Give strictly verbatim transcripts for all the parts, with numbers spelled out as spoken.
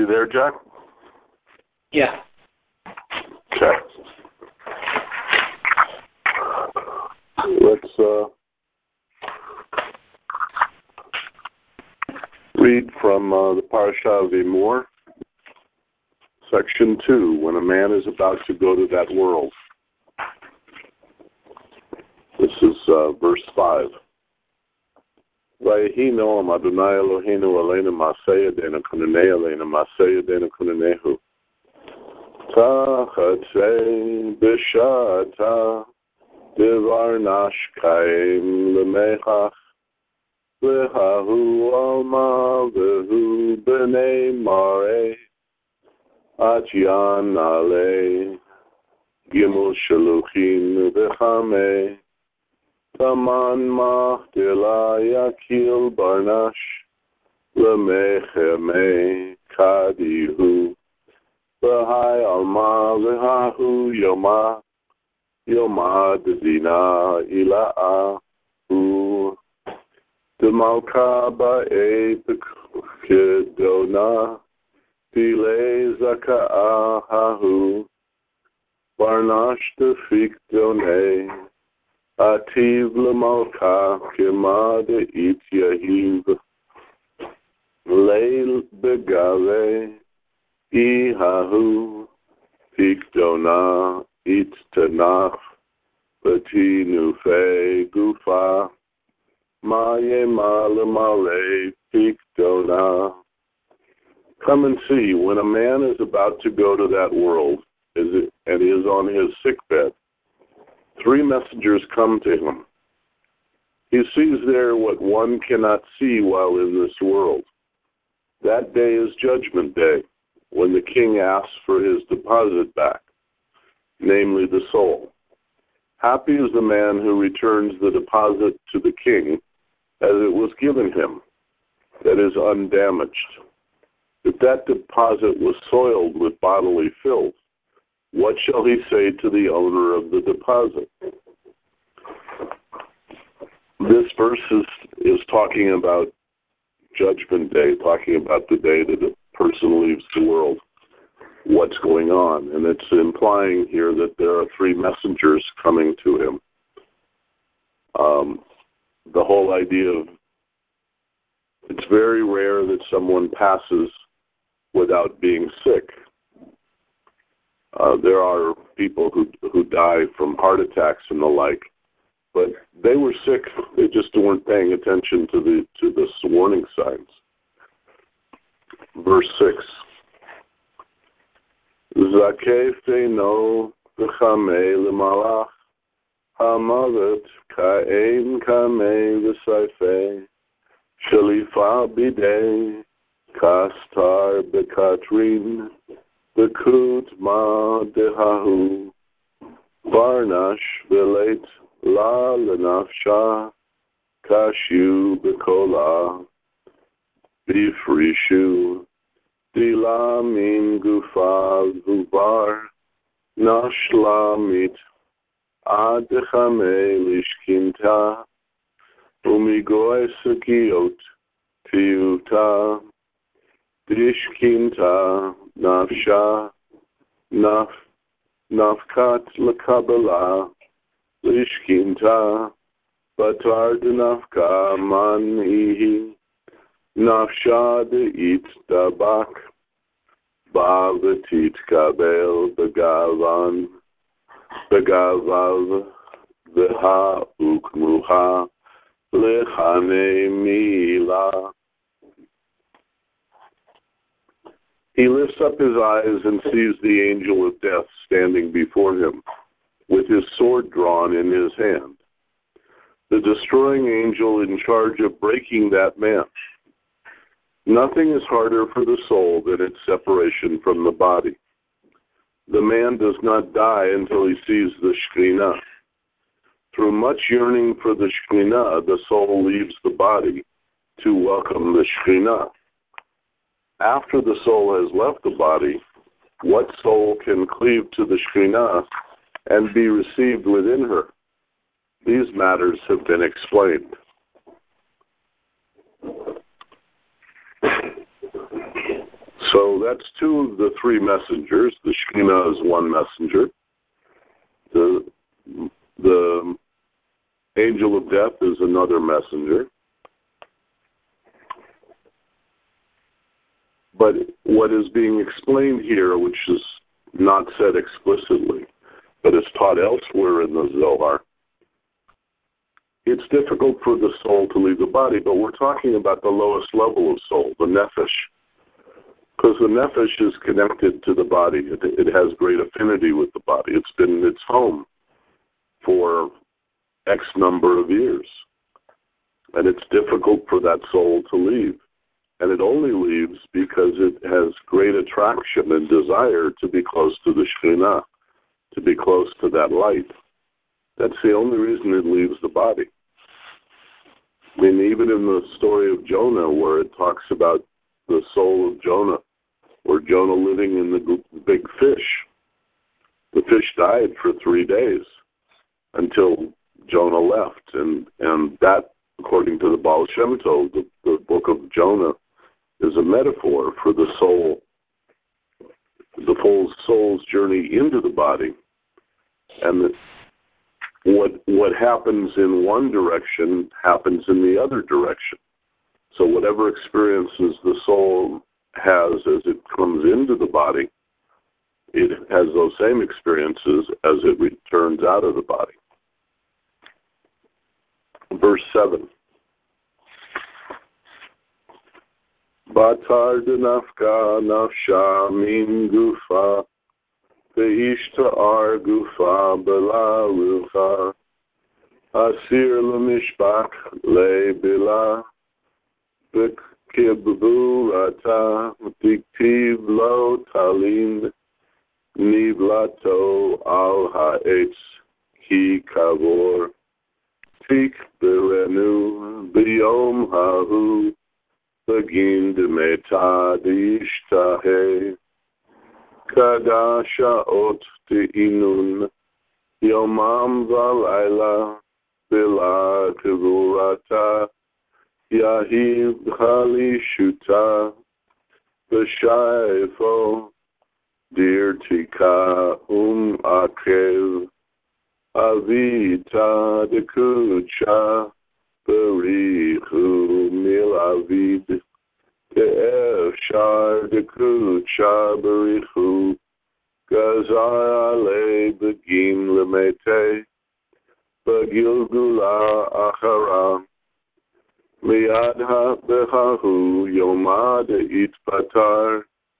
you there, Jack? Yeah. Okay. Let's uh, read from uh, the Parashah of Emor, section two, when a man is about to go to that world. This is uh, verse five. Vayehi noam Adonai Eloheinu aleinu ma'aseh yadeinu kunanei aleinu ma'aseh yadeinu kunanehu. Tachatzei b'shata devar nashkaim lemechach v'hahu alma v'hu b'nei mareh atyan alei gimel shaluchim v'chamei Taman mahdela yakil barnash lemecheme kadihu v'hai alma v'hahu yoma yoma dedina ila'ahu demalka ba'e kedona dile zaka'ahahu barnash tefik donei Ativ l'malka kema de'it yahiv Leil begave ihahu Pikdona it tanach Betinufe gufa Mayema l'male Pikdona. Come and see, when a man is about to go to that world is it, and he is on his sickbed, three messengers come to him. He sees there what one cannot see while in this world. That day is Judgment Day, when the king asks for his deposit back, namely the soul. Happy is the man who returns the deposit to the king as it was given him, that is undamaged. If that deposit was soiled with bodily filth, what shall he say to the owner of the deposit? This verse is, is talking about Judgment Day, talking about the day that a person leaves the world, what's going on. And it's implying here that there are three messengers coming to him. Um, the whole idea of it's very rare that someone passes without being sick. Uh, there are people who who die from heart attacks and the like, but they were sick. They just weren't paying attention to the to the warning signs. Verse six. Zakeh feino v'chamei l'malach hamavet ka'ein kamei v'sayfei shalifa bidei kastar bekatrin Bekut ma dehahu Barnash velait la lenafsha Kashu bekola Bifrishu Dila min gufa gubar Nashlamit Adechame lishkinta Umigoy sekiot Tiuta Dishkinta Nafsha, Naf, Nafkat Lakabala, Lishkinta, Batar de Nafka Manhihi, Nafsha de It Dabak, Bavatit Kabel, Begavan, Begavav, Veha Ukmuha, Lechane Mila. He lifts up his eyes and sees the angel of death standing before him, with his sword drawn in his hand, the destroying angel in charge of breaking that man. Nothing is harder for the soul than its separation from the body. The man does not die until he sees the Shekhinah. Through much yearning for the Shekhinah, the soul leaves the body to welcome the Shekhinah. After the soul has left the body, what soul can cleave to the Shekhinah and be received within her? These matters have been explained. So that's two of the three messengers. The Shekhinah is one messenger. The, the angel of death is another messenger. But what is being explained here, which is not said explicitly, but is taught elsewhere in the Zohar, it's difficult for the soul to leave the body, but we're talking about the lowest level of soul, the nefesh. Because the nefesh is connected to the body. It, it has great affinity with the body. It's been its home for X number of years. And it's difficult for that soul to leave. And it only leaves because it has great attraction and desire to be close to the Shekhinah, to be close to that light. That's the only reason it leaves the body. I mean, even in the story of Jonah, where it talks about the soul of Jonah, or Jonah living in the big fish. The fish died for three days until Jonah left. And, and that, according to the Baal Shem Tov, the, the book of Jonah, is a metaphor for the soul, the full soul's journey into the body. And the, what what happens in one direction happens in the other direction. So whatever experiences the soul has as it comes into the body, it has those same experiences as it returns out of the body. Verse seven. Batar denafka nafsha min gufa ve'ishta'ar gufa bela rucha asir lemishbach le'bila Kibburata diktiv lo talin nivlato al ha'etz ki kavor tik berenu biyom hahu begin demeta dishtahe kadasha ot te'inun yomam valayla bila kibburata Yahiv Chali Shuta B'Shaifo Dir Tika Um Akev Avita Dekucha Berichu Milavid Te'efshar Dekucha Berichu Gazar Ale Begim Lemete Begilgula Achara Liad ha-behahu yomad itpatar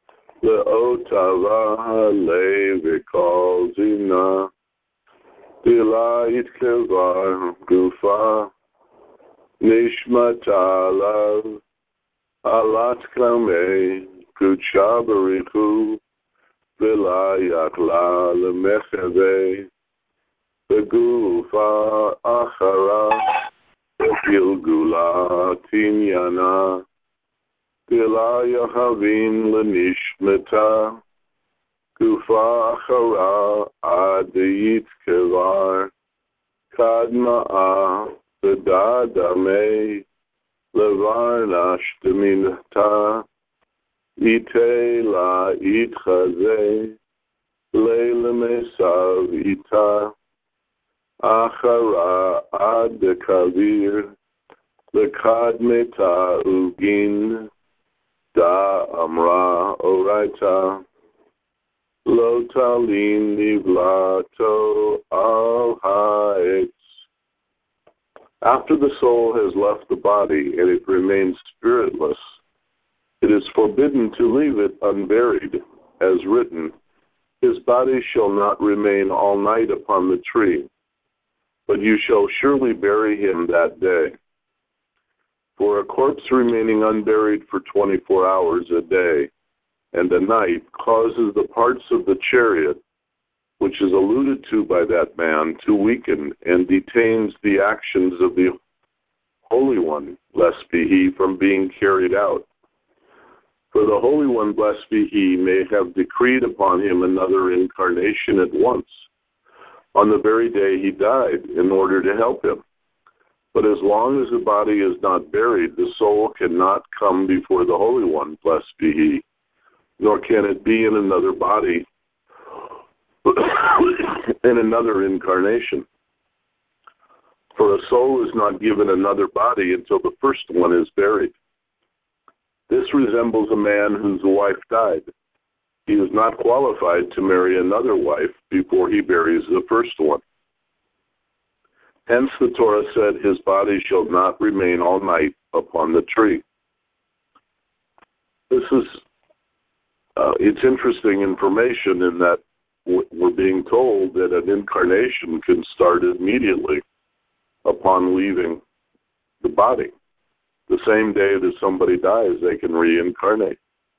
le'otava le'vikol zina dila itkevar gufa nishmatalav alat klamei kuchabarichu vila yakla lemecheve begufa achara Gilgula Tinyana Dila Yahavin Lenishmeta Gufa Achara Adiyit Kevar Kadma'a Bedadame Levar Nashtaminata Ite La Itchaze Leila Mesav Ita Achara ad kavir lekad meta ugin da amra oraita lo talin nivlato al ha'etz. After the soul has left the body and it remains spiritless, it is forbidden to leave it unburied, as written, his body shall not remain all night upon the tree, but you shall surely bury him that day. For a corpse remaining unburied for twenty-four hours a day and a night causes the parts of the chariot, which is alluded to by that man, to weaken and detains the actions of the Holy One, blessed be he, from being carried out. For the Holy One, blessed be he, may have decreed upon him another incarnation at once, on the very day he died, in order to help him. But as long as the body is not buried, the soul cannot come before the Holy One, blessed be he, nor can it be in another body in another incarnation. For a soul is not given another body until the first one is buried. This resembles a man whose wife died. He is not qualified to marry another wife before he buries the first one. Hence the Torah said, his body shall not remain all night upon the tree. This is, uh, it's interesting information in that we're being told that an incarnation can start immediately upon leaving the body. The same day that somebody dies, they can reincarnate.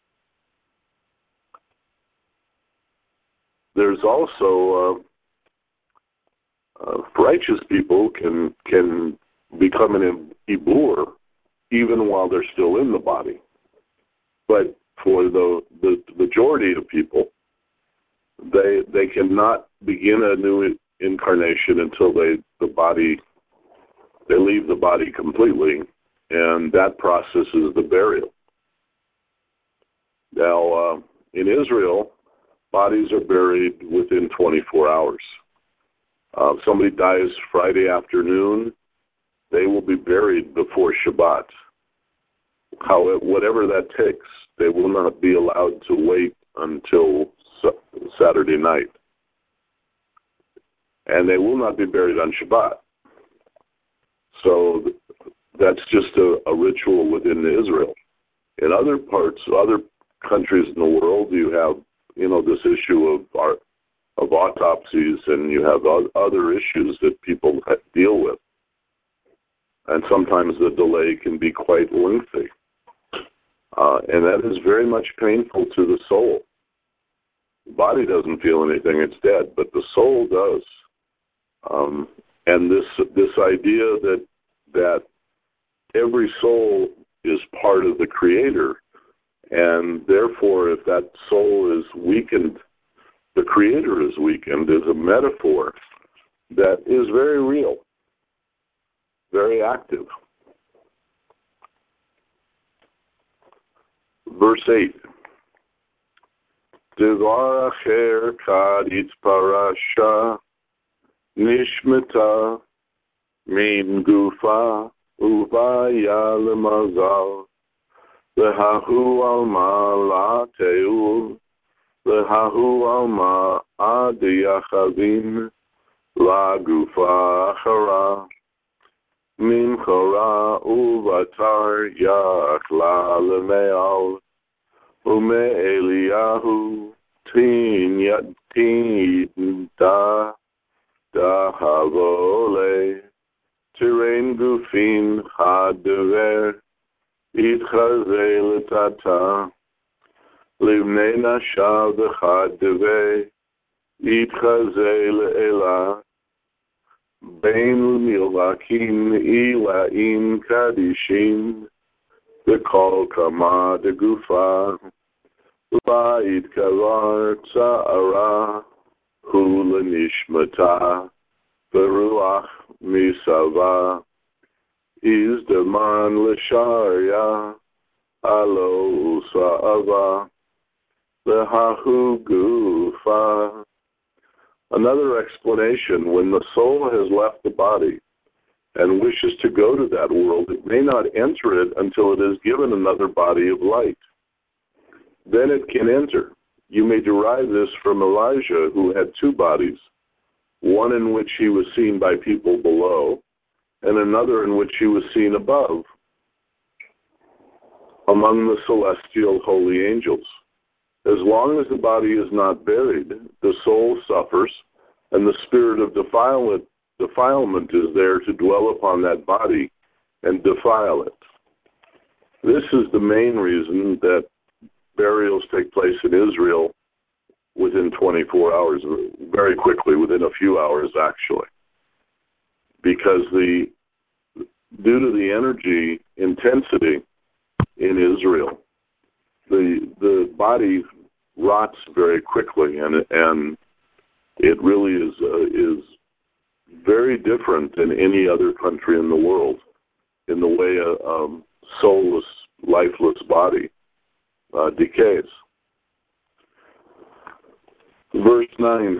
There's also uh, uh, righteous people can can become an ibur even while they're still in the body. But for the, the majority of people, they they cannot begin a new incarnation until they the body they leave the body completely, and that process is the burial. Now, uh, in Israel, bodies are buried within twenty-four hours. Uh, if somebody dies Friday afternoon, they will be buried before Shabbat. However, whatever that takes, they will not be allowed to wait until Saturday night. And they will not be buried on Shabbat. So that's just a, a ritual within Israel. In other parts, other countries in the world, you have, you know, this issue of art, of autopsies, and you have other issues that people deal with. And sometimes the delay can be quite lengthy. Uh, and that is very much painful to the soul. The body doesn't feel anything, it's dead, but the soul does. Um, and this this idea that that every soul is part of the Creator, and therefore if that soul is weakened, the Creator is weakened, is a metaphor that is very real, very active. Verse eight. Devar acher kad itparasha nishmata min gufa uvaya lemazal lehahu alma lateu lehahu alma adiyachavim la gufa achara min chora uvatar yakla lemeal ume Eliyahu tin yatin da da havole tirain gufin hadever itchaze letata livnei nashav v'chadeve itchaze le'ela bein milvakim ilaim kadishin v'kol kama de gufa Ba'id kavar tza'ara hu lenishmata v'ruach misava izdaman l'sharya alo sa'ava lehahu gufa. Another explanation, when the soul has left the body and wishes to go to that world, it may not enter it until it is given another body of light. Then it can enter. You may derive this from Elijah, who had two bodies, one in which he was seen by people below, and another in which he was seen above, among the celestial holy angels. As long as the body is not buried, the soul suffers, and the spirit of defilement, defilement is there to dwell upon that body and defile it. This is the main reason that burials take place in Israel within twenty-four hours, very quickly, within a few hours actually, because the due to the energy intensity in Israel, the the body rots very quickly, and and it really is uh, is very different than any other country in the world in the way a um, soulless, lifeless body Uh, decays. Verse nine.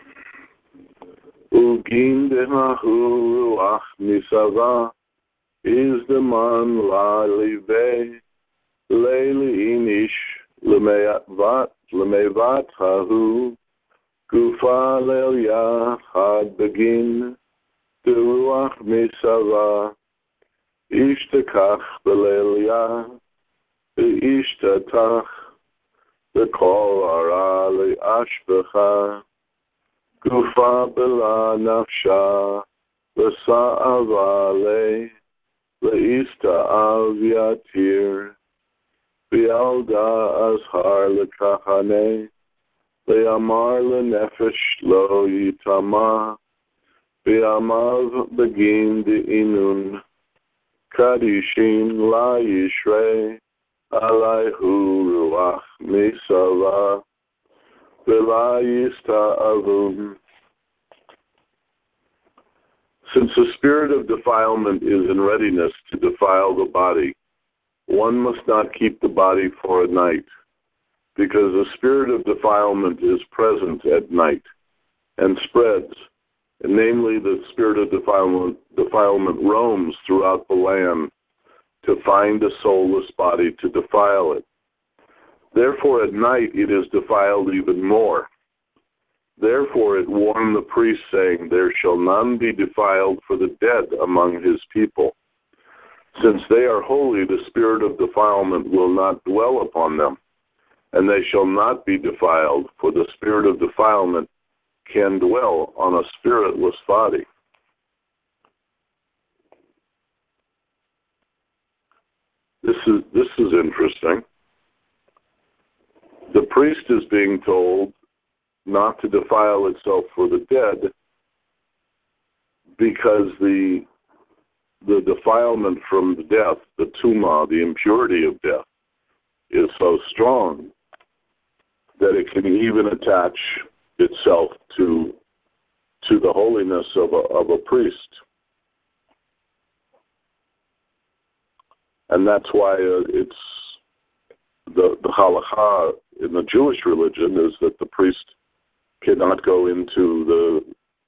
Ugin dehahu ruach misava is the man la live leili inish lemevat lemevat hahu gufa lelia had begin the ruach misava ishtakach belelia ishtatach the kol ara le ashbecha gufa bela nafsha l'sa'ava le le'ista aviatir bialda azhar lekahane le'amar lenefesh lo yitama bi'amav begin de'inun kadishin la yishrei alayhu ruach misava v'la yista'avun. Since the spirit of defilement is in readiness to defile the body, one must not keep the body for a night, because the spirit of defilement is present at night and spreads, and namely the spirit of defilement, defilement roams throughout the land to find a soulless body to defile it. Therefore at night it is defiled even more. Therefore it warned the priest, saying, there shall none be defiled for the dead among his people. Since they are holy, the spirit of defilement will not dwell upon them, and they shall not be defiled, for the spirit of defilement can dwell on a spiritless body. This is this is interesting. The priest is being told not to defile itself for the dead, because the the defilement from the death, the tuma, the impurity of death, is so strong that it can even attach itself to to the holiness of a of a priest. And that's why uh, it's the the halakha in the Jewish religion is that the priest cannot go into the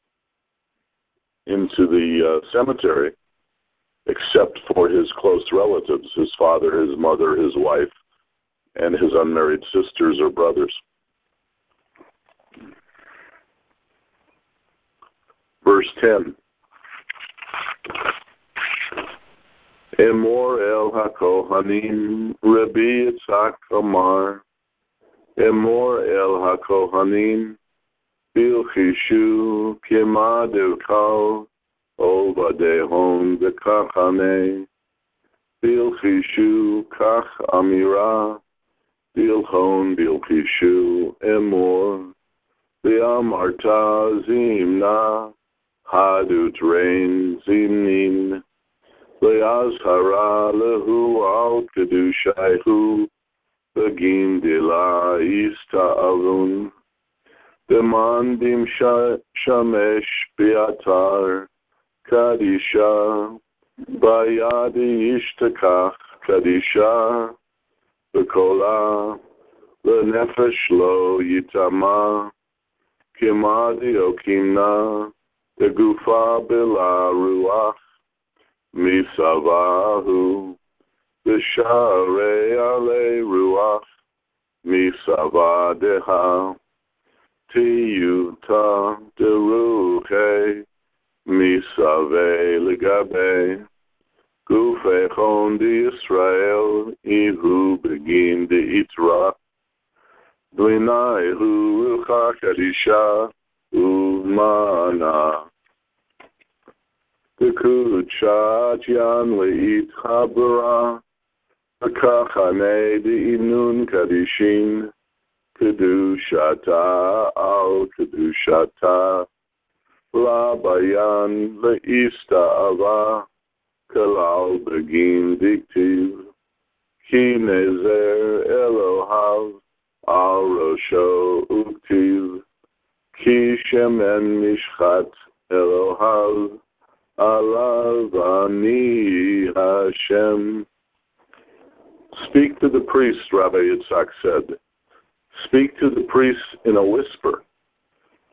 into the uh, cemetery except for his close relatives, his father, his mother, his wife, and his unmarried sisters or brothers. Verse ten. Emor el hakohanim Rabbi Yitzhak Amar Emor el hakohanim Bilchishu Kima Devkal Ovadehon Bekachane Bilchishu Kach Amira Bilhon Bilchishu Emor Beamarta Zimna Hadut Rein Zimnin Le'azhara lehu al kedushayhu begin de la ista'avun demandim shamesh biatar kadisha bayadi ishtakach kadisha bekola lenefesh lo yitama kimadi okimna degufa bela ruach Misavahu B'sharei alei ruach Misavadeha Tiyuta deruche Misave legabe Gufechon di Yisrael Ihu begin de itra Blinaihu Rucha Kadisha Umana Kuchat yan le'it habara, Kachane de'inun kadishin, Kedushata al kedushata, La bayan le'ista ava, Kalal begin diktiv, Ki nezer Elohav, al rosho uktiv, Ki shemen mishchat Elohav, Alavani Hashem. Speak to the priest, Rabbi Yitzhak said. Speak to the priest in a whisper,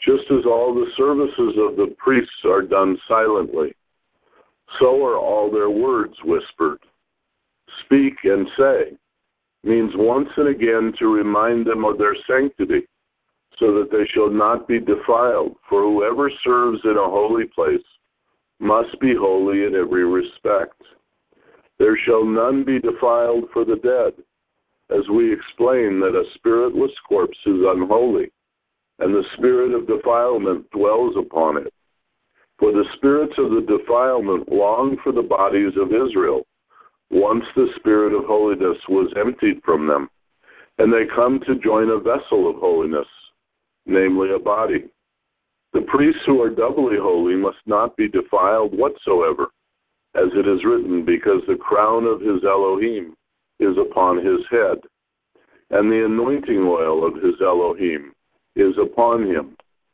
Just as all the services of the priests are done silently, so are all their words whispered. Speak and say means once and again to remind them of their sanctity, so that they shall not be defiled. For whoever serves in a holy place must be holy in every respect. There shall none be defiled for the dead, as we explain that a spiritless corpse is unholy, and the spirit of defilement dwells upon it. For the spirits of the defilement long for the bodies of Israel, once the spirit of holiness was emptied from them, and they come to join a vessel of holiness, namely a body. The priests who are doubly holy must not be defiled whatsoever, as it is written, because the crown of his Elohim is upon his head, and the anointing oil of his Elohim is upon him.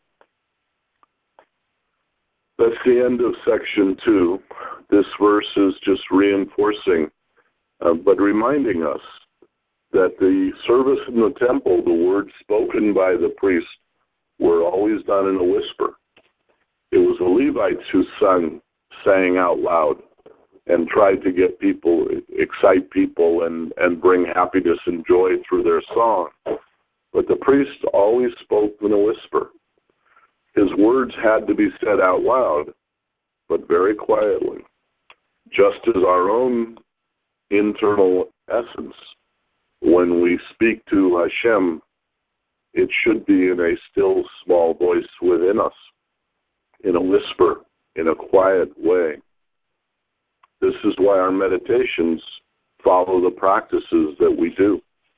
That's the end of section two. This verse is just reinforcing, uh, but reminding us that the service in the temple, the words spoken by the priest, were always done in a whisper. It was the Levites who sung, sang out loud and tried to get people, excite people and, and bring happiness and joy through their song. But the priest always spoke in a whisper. His words had to be said out loud, but very quietly, just as our own internal essence. When we speak to Hashem, it should be in a still, small voice within us, in a whisper, in a quiet way. This is why our meditations follow the practices that we do.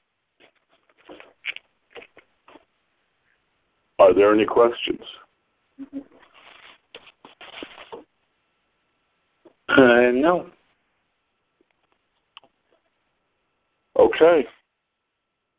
Are there any questions? Uh, no. Okay.